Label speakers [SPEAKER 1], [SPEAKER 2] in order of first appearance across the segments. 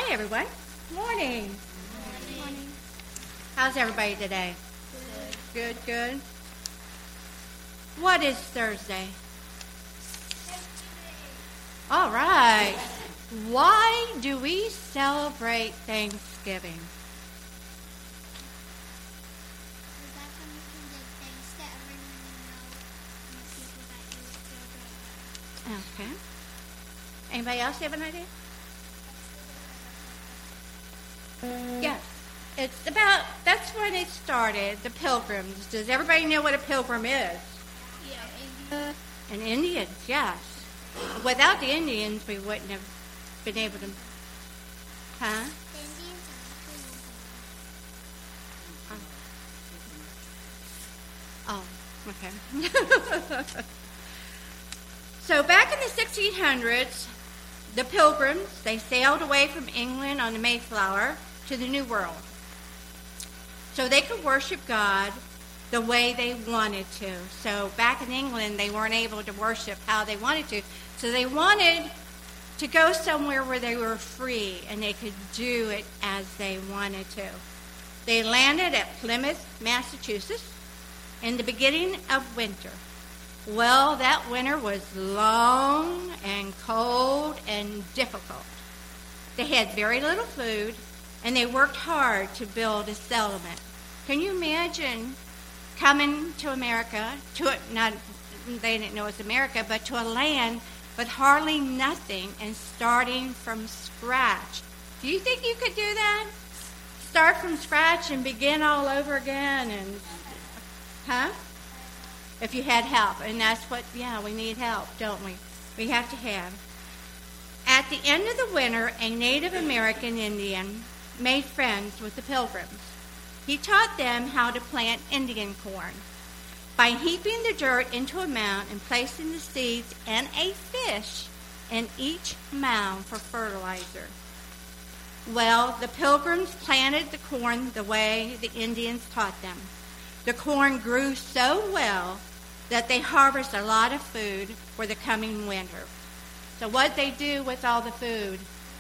[SPEAKER 1] Hi, everyone. Morning.
[SPEAKER 2] Morning.
[SPEAKER 1] How's everybody today? Good, good. What is Thursday? All right. Why do we celebrate Thanksgiving?
[SPEAKER 2] That's when you can give thanks to everyone you know and the people that you feel good about.
[SPEAKER 1] Okay. Anybody else have an idea? Yes. It's about, that's when it started, the Pilgrims. Does everybody know what a pilgrim is?
[SPEAKER 2] Yeah.
[SPEAKER 1] And Indians, yes. Without the Indians, we wouldn't have been able to, huh?
[SPEAKER 2] The Indians are
[SPEAKER 1] Oh, okay. So back in the 1600s, the Pilgrims, they sailed away from England on the Mayflower to the New World. So they could worship God the way they wanted to. So back in England, they weren't able to worship how they wanted to. So they wanted to go somewhere where they were free and they could do it as they wanted to. They landed at Plymouth, Massachusetts, in the beginning of winter. Well, that winter was long and cold and difficult. They had very little food, and they worked hard to build a settlement. Can you imagine coming to America, they didn't know it was America, but to a land with hardly nothing and starting from scratch? Do you think you could do that? Start from scratch and begin all over again? Huh? If you had help. And that's what, we need help, don't we? We have to have. At the end of the winter, a Native American Indian made friends with the Pilgrims. He taught them how to plant Indian corn by heaping the dirt into a mound and placing the seeds and a fish in each mound for fertilizer. Well, the Pilgrims planted the corn the way the Indians taught them. The corn grew so well that they harvested a lot of food for the coming winter. So what did they do with all the food?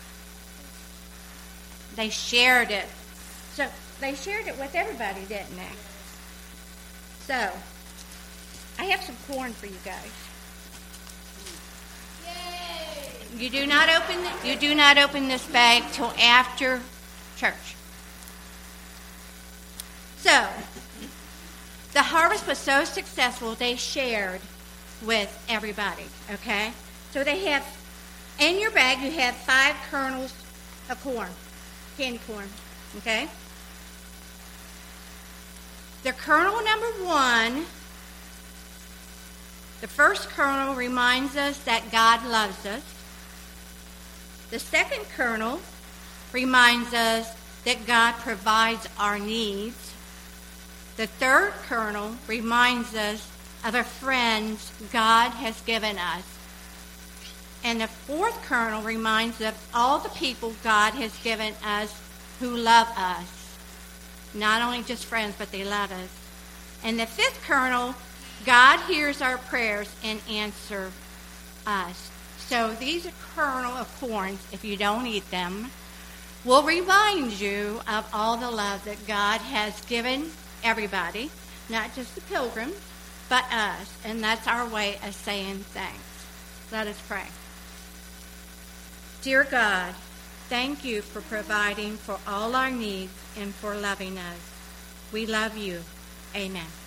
[SPEAKER 1] They shared it. So they shared it with everybody, didn't they? So I have some corn for you guys.
[SPEAKER 2] Yay!
[SPEAKER 1] You do not open this bag till after church. So the harvest was so successful, they shared with everybody, okay? So they have, in your bag, you have 5 kernels of corn, candy corn, okay? The kernel number 1, the first kernel reminds us that God loves us. The second kernel reminds us that God provides our needs. The third kernel reminds us of a friend God has given us. And the fourth kernel reminds us of all the people God has given us who love us. Not only just friends, but they love us. And the fifth kernel, God hears our prayers and answers us. So these are kernel of corn, if you don't eat them, will remind you of all the love that God has given everybody, not just the Pilgrims, but us. And that's our way of saying thanks. Let us pray. Dear God, thank you for providing for all our needs and for loving us. We love you. Amen.